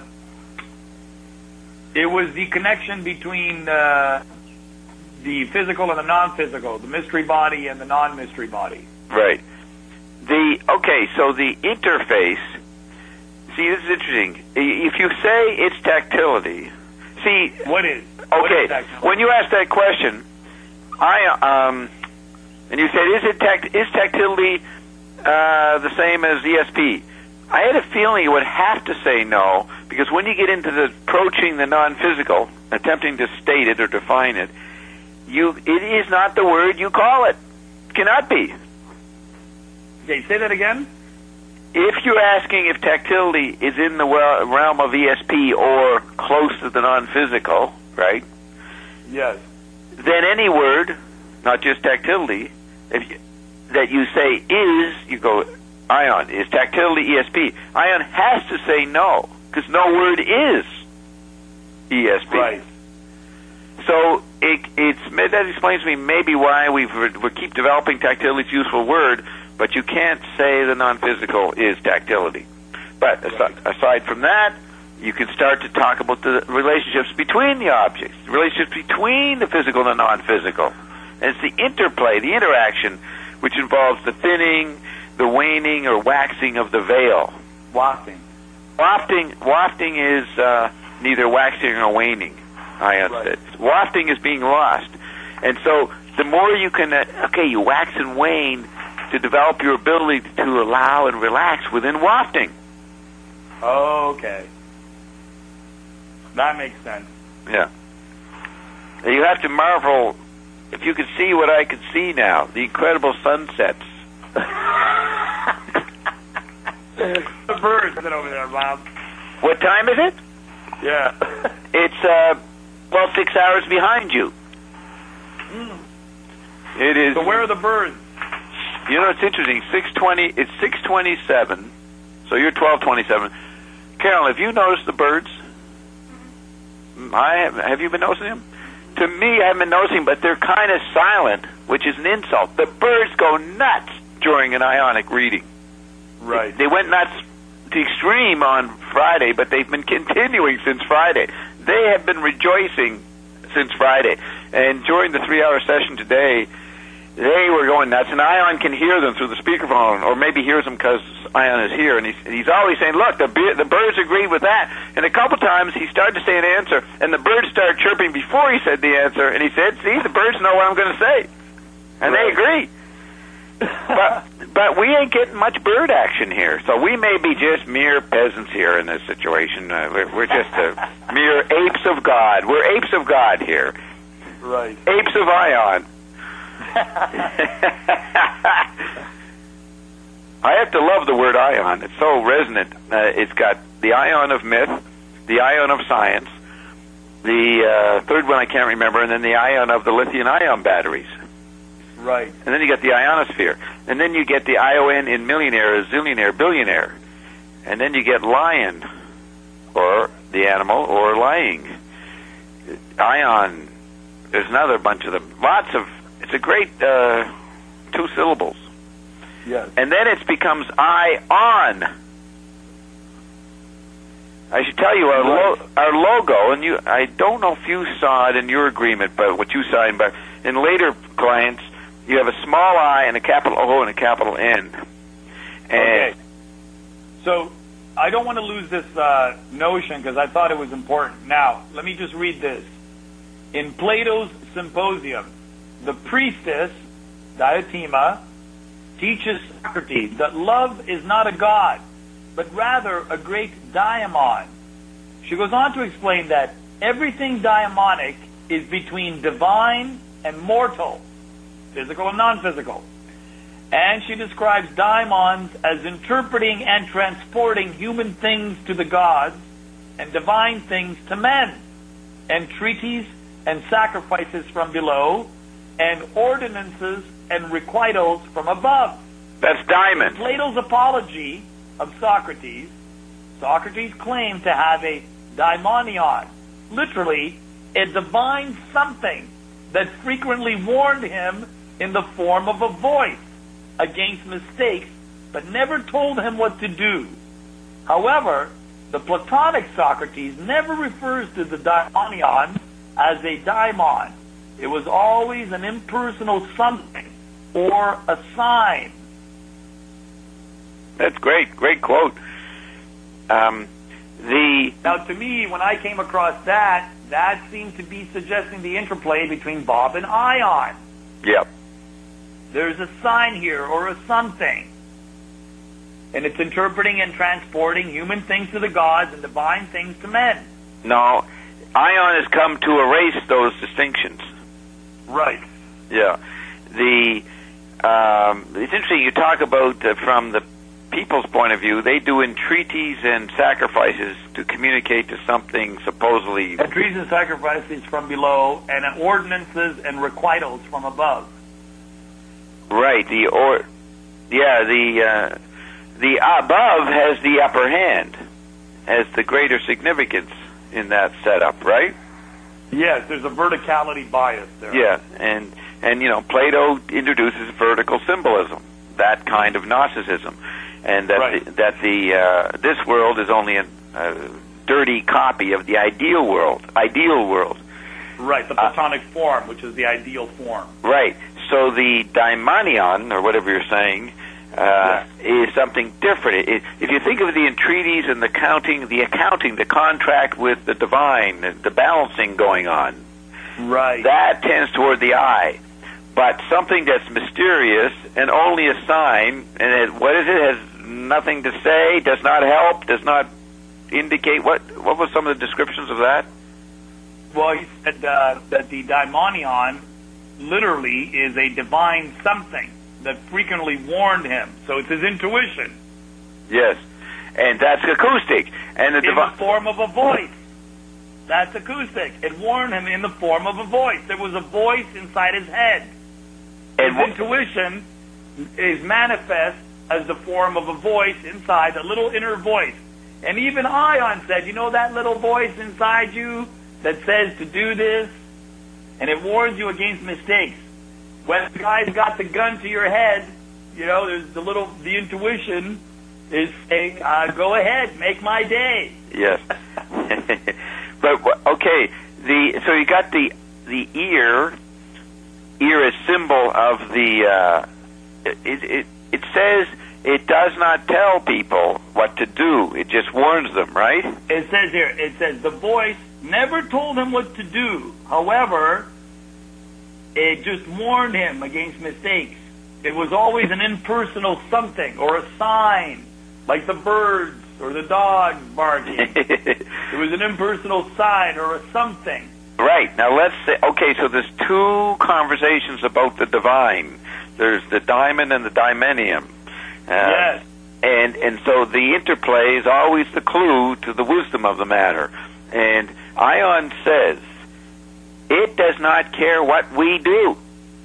A: it was the connection between uh, the physical and the non-physical, the mystery body and the non-mystery body.
B: Right. The okay. So the interface. See, this is interesting. If you say it's tactility, see...
A: What is?
B: Okay,
A: what is tactility?
B: When you asked that question, I, um, and you said, is it tact, is tactility uh, the same as E S P? I had a feeling you would have to say no, because when you get into the approaching the non-physical, attempting to state it or define it, you it is not the word you call it. It cannot be.
A: Okay, say that again?
B: If you're asking if tactility is in the realm of E S P or close to the non-physical, right?
A: Yes.
B: Then any word, not just tactility, if you, that you say is, you go, Ion, is tactility E S P? Ion has to say no, because no word is E S P.
A: Right.
B: So, it, it's that explains to me maybe why we've, we keep developing tactility. It's a useful word, but you can't say the non-physical is tactility. But aside, aside from that, you can start to talk about the relationships between the objects, the relationships between the physical and the non-physical. And it's the interplay, the interaction, which involves the thinning, the waning or waxing of the veil.
A: Wafting.
B: Wafting, wafting is uh, neither waxing or waning, I understand. Right. Wafting is being lost. And so the more you can, uh, okay, you wax and wane to develop your ability to allow and relax within wafting.
A: Okay. That makes sense.
B: Yeah. You have to marvel, if you could see what I could see now, the incredible sunsets.
A: The birds are over there, Bob.
B: What time is it?
A: Yeah.
B: It's, uh, well, six hours behind you.
A: Mm.
B: It is.
A: So where are the birds?
B: You know, it's interesting. Six twenty. It's six twenty-seven. So you're twelve twenty-seven. Carol, have you noticed the birds? I have. Have you been noticing them? To me, I haven't been noticing, but they're kind of silent, which is an insult. The birds go nuts during an ionic reading.
A: Right.
B: They went nuts to the extreme on Friday, but they've been continuing since Friday. They have been rejoicing since Friday. And during the three-hour session today, they were going nuts, and Ion can hear them through the speakerphone, or maybe hears them because Ion is here, and he's, he's always saying, look, the, the birds agree with that. And a couple times he started to say an answer, and the birds started chirping before he said the answer, and he said, see, the birds know what I'm going to say. And right. They agree. but but we ain't getting much bird action here, so we may be just mere peasants here in this situation. Uh, we're, we're just uh, mere apes of God. We're apes of God here.
A: Right.
B: Apes of Ion. I have to love the word ion. It's so resonant. Uh, it's got the ion of myth, the ion of science, the uh, third one I can't remember, and then the ion of the lithium-ion batteries.
A: Right.
B: And then you get the ionosphere. And then you get the I O N in millionaire, zillionaire, billionaire. And then you get lion, or the animal, or lying. Ion, there's another bunch of them. Lots of, it's a great uh, two syllables.
A: Yes.
B: And then it becomes I-on. I should tell you, our, lo- our logo, and you, I don't know if you saw it in your agreement, but what you signed, but in later clients, you have a small I and a capital O and a capital N. And
A: okay. So I don't want to lose this uh, notion because I thought it was important. Now, let me just read this. In Plato's Symposium, the priestess, Diotima, teaches Socrates that love is not a god, but rather a great daimon. She goes on to explain that everything daimonic is between divine and mortal, physical and non-physical. And she describes daimons as interpreting and transporting human things to the gods and divine things to men, entreaties and sacrifices from below, and ordinances and requitals from above.
B: That's diamond.
A: In Plato's apology of Socrates, Socrates claimed to have a daimonion, literally a divine something that frequently warned him in the form of a voice against mistakes, but never told him what to do. However, the Platonic Socrates never refers to the daimonion as a daimon. It was always an impersonal something or a sign.
B: That's great. Great quote. Um, the
A: Now, to me, when I came across that, that seemed to be suggesting the interplay between Bob and Ion.
B: Yep.
A: There's a sign here or a something. And it's interpreting and transporting human things to the gods and divine things to men.
B: No, Ion has come to erase those distinctions.
A: Right.
B: Yeah. The um, it's interesting you talk about uh, from the people's point of view, they do entreaties and sacrifices to communicate to something supposedly...
A: Entreaties and sacrifices from below, and ordinances and requitals from above.
B: Right. The or, yeah. The uh, the above has the upper hand, has the greater significance in that setup, right?
A: Yes, there's a verticality bias there.
B: Yeah, and and you know, Plato introduces vertical symbolism, that kind of Gnosticism, and that
A: Right.
B: the, that the uh, this world is only a, a dirty copy of the ideal world, ideal world.
A: Right, the Platonic form, which is the ideal form.
B: Right. So the daimonion, or whatever you're saying, uh, is something different. It, if you think of the entreaties and the counting, the accounting, the contract with the divine, the balancing going on,
A: Right.
B: that tends toward the I. But something that's mysterious and only a sign, and it, what is it? Has nothing to say, does not help, does not indicate. What What were some of the descriptions of that?
A: Well, he said uh, that the daimonion literally is a divine something that frequently warned him. So it's his intuition
B: Yes, and that's acoustic. And the
A: in the
B: divi-
A: form of a voice. That's acoustic. It warned him in the form of a voice. There was a voice inside his head. His
B: and wh-
A: intuition is manifest as the form of a voice inside, a little inner voice. And even Ion said, you know that little voice inside you that says to do this, and it warns you against mistakes. When the guy's got the gun to your head, you know, there's the little, the intuition is saying, uh, go ahead, make my day.
B: Yes. But wh- okay, the so you got the the ear. Ear is symbol of the. Uh, it, it it says it does not tell people what to do. It just warns them, right?
A: It says here, it says the voice never told him what to do. However, it just warned him against mistakes. It was always an impersonal something or a sign, like the birds or the dogs barking. It was an impersonal sign or a something.
B: Right. Now let's say, okay, so there's two conversations about the divine. There's the diamond and the daimonium. Uh,
A: Yes.
B: And and so the interplay is always the clue to the wisdom of the matter. And Ion says, it does not care what we do.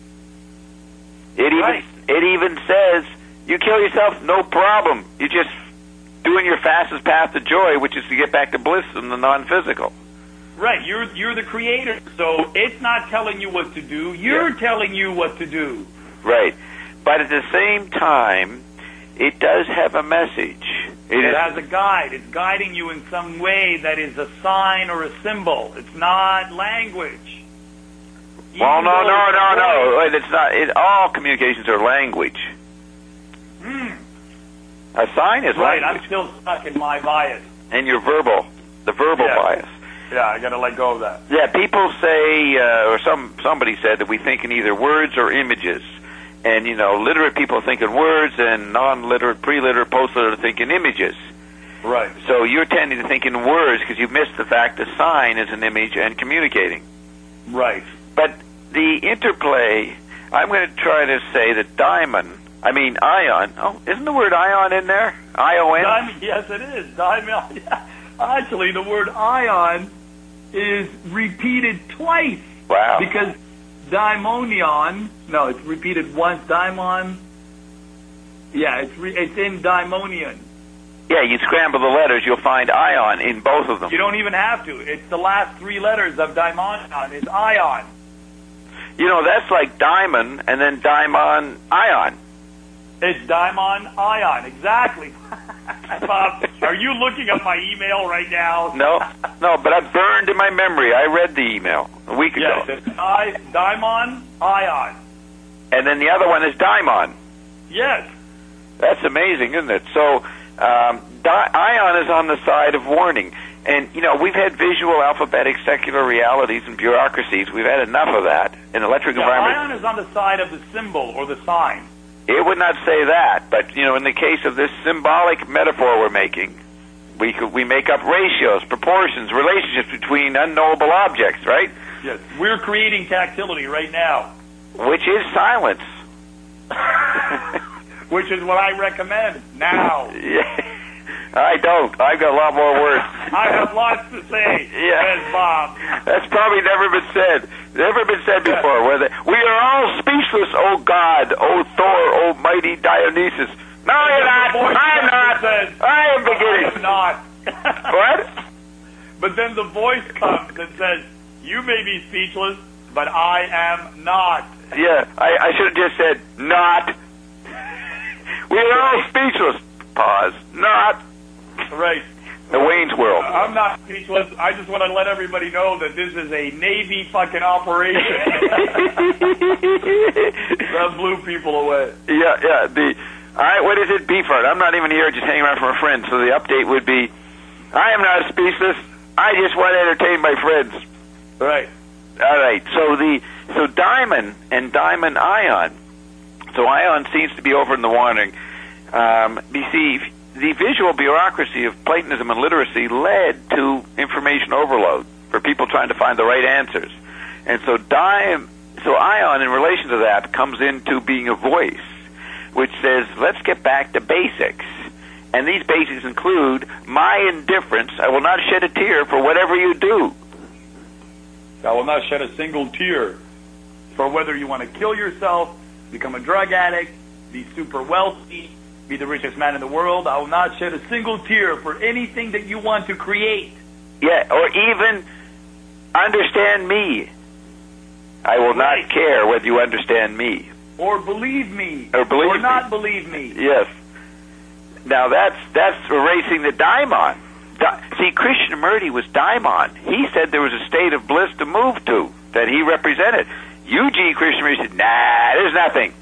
B: It even
A: Right.
B: it even says, you kill yourself, no problem. You're just doing your fastest path to joy, which is to get back to bliss in the non-physical.
A: Right, you're you're the creator, so it's not telling you what to do. You're
B: Yeah.
A: telling you what to do.
B: Right. But at the same time, it does have a message. It,
A: It
B: is,
A: has a guide. It's guiding you in some way that is a sign or a symbol. It's not language.
B: well,
A: Even
B: no,
A: though
B: no,
A: it's
B: no,
A: a
B: no.
A: voice-
B: It's not. It, all communications are language.
A: Hmm.
B: A sign is
A: Right,
B: language.
A: I'm still stuck in my bias.
B: And your verbal, the verbal
A: Yeah.
B: bias.
A: Yeah, I got to let go of that.
B: Yeah, people say, uh, or some somebody said that we think in either words or images. And, you know, literate people think in words, and non-literate, pre-literate, post-literate think in images.
A: Right.
B: So you're tending to think in words because you've missed the fact the sign is an image and communicating.
A: Right.
B: But the interplay, I'm going to try to say that diamond, I mean ion, oh, isn't the word ion in there? I O N?
A: Diamond, yes, it is. Diamond. Yeah. Actually, the word ion is repeated twice.
B: Wow.
A: Because daimonion, no, it's repeated once. Daimon, yeah, it's re, it's in daimonion.
B: Yeah, you scramble the letters, you'll find ion in both of them.
A: You don't even have to. It's the last three letters of daimonion. It's ion.
B: You know, that's like diamond and then daimon ion.
A: It's daimon ion. Exactly. Bob, are you looking at my email right now?
B: No, no, but I burned in my memory. I read the email a week
A: Yes,
B: ago.
A: it's I, daimon ion.
B: And then the other one is daimon.
A: Yes.
B: That's amazing, isn't it? So, um, di- ion is on the side of warning. And, you know, we've had visual, alphabetic, secular realities and bureaucracies. We've had enough of that. In electric
A: Yeah,
B: environment,
A: ion is on the side of the symbol or the sign.
B: it would not say that. But, you know, in the case of this symbolic metaphor we're making, we could, we make up ratios, proportions, relationships between unknowable objects, right?
A: Yes. We're creating tactility right now,
B: Which is silence.
A: which is what I recommend now.
B: Yeah. I don't. I've got a lot more words.
A: I have lots to say,
B: Yeah.
A: says Bob.
B: That's probably never been said. Never been said before. Where the, we are all speechless, oh God, oh Thor, oh mighty Dionysus. No, you're not.
A: voice
B: I'm not.
A: says,
B: I am
A: I am
B: beginning.
A: not.
B: What?
A: But then the voice comes and says, You may be speechless, but I am not.
B: Yeah, I, I should have just said, not. We're all speechless. Pause. Not.
A: Right.
B: The Wayne's World.
A: I'm not speechless. I just want to let everybody know that this is a Navy fucking operation. That blew people away.
B: Yeah, yeah. The all right, what is it? Beefheart. I'm not even here, just hanging around for a friend. So the update would be, I am not speechless. I just want to entertain my friends.
A: Right.
B: All right. So the so Diamond and Diamond Ion. So Ion seems to be over in the wandering. Um, you see, the visual bureaucracy of Platonism and literacy led to information overload for people trying to find the right answers. And so Dime, so Ion, in relation to that, comes into being a voice, which says, let's get back to basics. And these basics include my indifference. I will not shed a tear for whatever you do.
A: I will not shed a single tear for whether you want to kill yourself, become a drug addict, be super wealthy, be the richest man in the world. I will not shed a single tear for anything that you want to create.
B: Yeah, or even understand me. I will
A: Right.
B: not care whether you understand me.
A: Or believe me.
B: Or believe
A: or
B: me.
A: not believe me.
B: Yes. Now that's that's erasing the daimon. Di- See, Krishnamurti was daimon. He said there was a state of bliss to move to that he represented. U G Krishnamurti said, nah, there's nothing.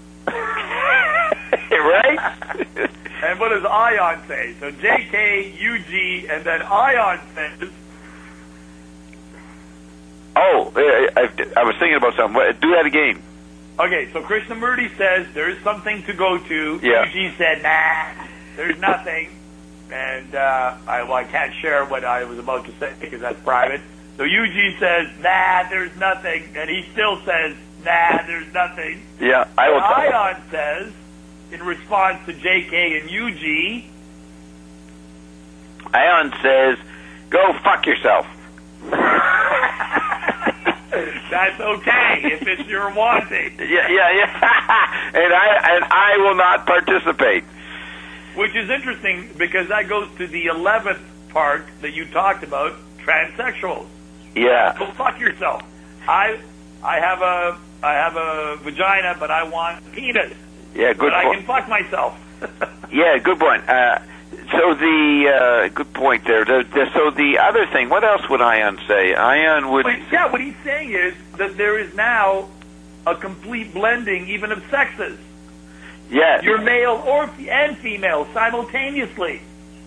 B: Right?
A: And what does Ion say? So J K, U G, and then Ion says...
B: Oh, I, I, I was thinking about something. What- Do that again.
A: Okay, so Krishnamurti says there is something to go to.
B: Yeah.
A: U G said, nah, there's nothing. And uh, I, well, I can't share what I was about to say because that's private. So U G says, nah, there's nothing. And he still says, nah, there's nothing.
B: Yeah, I will.
A: Ion says, in response to J K and U G,
B: Ion says, go fuck yourself.
A: that's okay if it's your wanting.
B: Yeah, yeah, yeah. and I and I will not participate.
A: Which is interesting because that goes to the eleventh part that you talked about, transsexuals.
B: Yeah.
A: Go fuck yourself. I I have a I have a vagina, but I want a penis.
B: Yeah, good
A: But I
B: point.
A: can fuck myself.
B: Yeah, good point. Uh, so the uh, good point there. The, the, so the other thing, what else would Ion say? Ion would.
A: But yeah, what he's saying is that there is now a complete blending, even of sexes.
B: Yes.
A: You're male or and female simultaneously.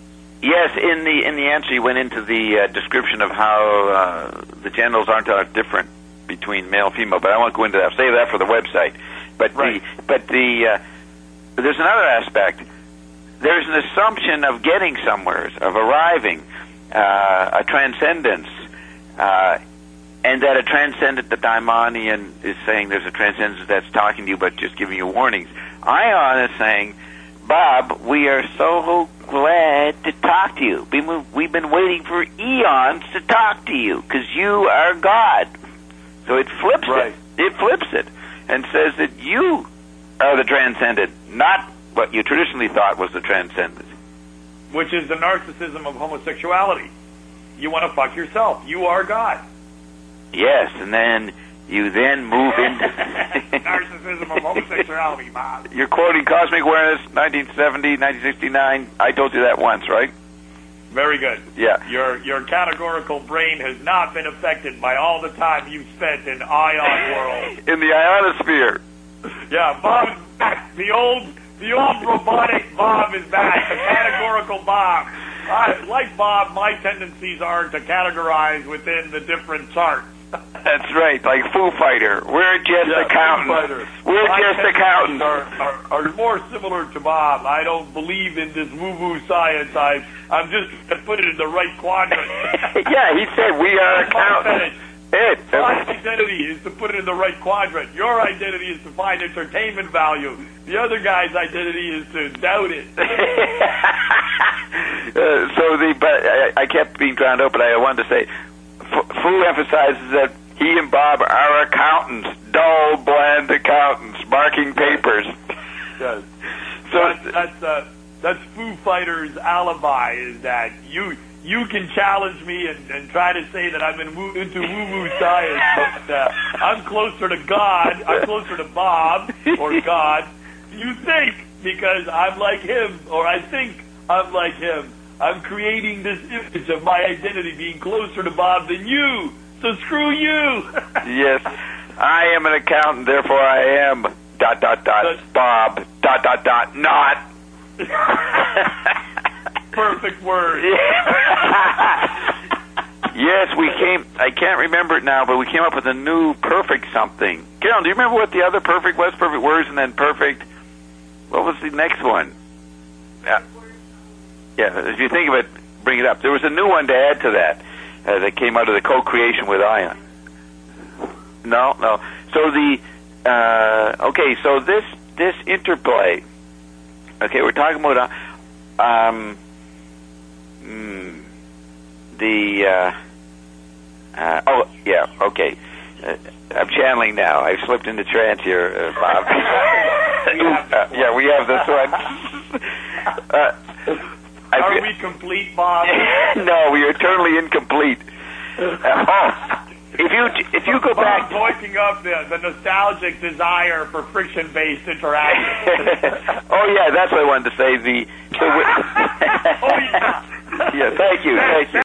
B: Yes, in the in the answer you went into the uh, description of how uh, the genitals aren't uh, different between male and female, but I won't go into that. Save that for the website. But
A: Right.
B: the but the uh, there's another aspect. There's an assumption of getting somewhere, of arriving, uh, a transcendence, uh, and that a transcendent, the daimonian, is saying there's a transcendence that's talking to you but just giving you warnings. Ion is saying, Bob, we are so glad to talk to you. We've been waiting for eons to talk to you because you are God. So it flips
A: Right.
B: it. It flips it and says that you are the transcendent, not what you traditionally thought was the transcendent.
A: Which is the narcissism of homosexuality. You want to fuck yourself. You are God.
B: Yes, and then you then move into...
A: Narcissism of homosexuality, Bob.
B: You're quoting Cosmic Awareness, nineteen seventy, nineteen sixty-nine. I told you that once, right?
A: Very good.
B: Yeah.
A: Your your categorical brain has not been affected by all the time you've spent in Ion world.
B: In the ionosphere.
A: Yeah, Bob is back. The old the old robotic Bob is back. The categorical Bob. I, like Bob, my tendencies are to categorize within the different charts.
B: That's right, like Foo Fighter. We're just
A: Yeah,
B: accountants. We're
A: My
B: just accountants.
A: Are, are, are more similar to Bob. I don't believe in this woo-woo science. I, I'm just to put it in the right quadrant.
B: Yeah, he said we are accountants. It.
A: My identity is to put it in the right quadrant. Your identity is to find entertainment value. The other guy's identity is to doubt it.
B: uh, so the but I, I kept being drowned out, but I wanted to say, F- Fu emphasizes that he and Bob are accountants, dull, bland accountants, marking papers.
A: Yes.
B: So
A: that's that's, uh, that's Foo Fighters' alibi is that you you can challenge me and, and try to say that I'm in woo, into woo-woo science, but uh, I'm closer to God. I'm closer to Bob or God. You think, because I'm like him, or I think I'm like him. I'm creating this image of my identity being closer to Bob than you. So screw you.
B: Yes, I am an accountant, therefore I am dot dot dot
A: But-
B: Bob dot dot dot not.
A: Perfect word.
B: Yes, we came. I can't remember it now, but we came up with a new perfect something. Carol, do you remember what the other perfect was? Perfect words and then perfect. What was the next one? Yeah, yeah. If you think of it, bring it up. There was a new one to add to that uh, that came out of the co-creation with Ion. No, no. So the uh, okay. So this this interplay. Okay, we're talking about uh, um, mm, the. Uh, uh, oh yeah. Okay. Uh, I'm channeling now. I've slipped into trance here, uh, Bob. uh, yeah, we have this one. uh, I
A: Are
B: feel-
A: we complete, Bob?
B: No, we are totally incomplete. Uh, oh, if you if you go back,
A: Bob's voicing up the, the nostalgic desire for friction-based interaction.
B: oh yeah, that's what I wanted to say. The, the
A: Oh yeah.
B: yeah, thank you, thank you.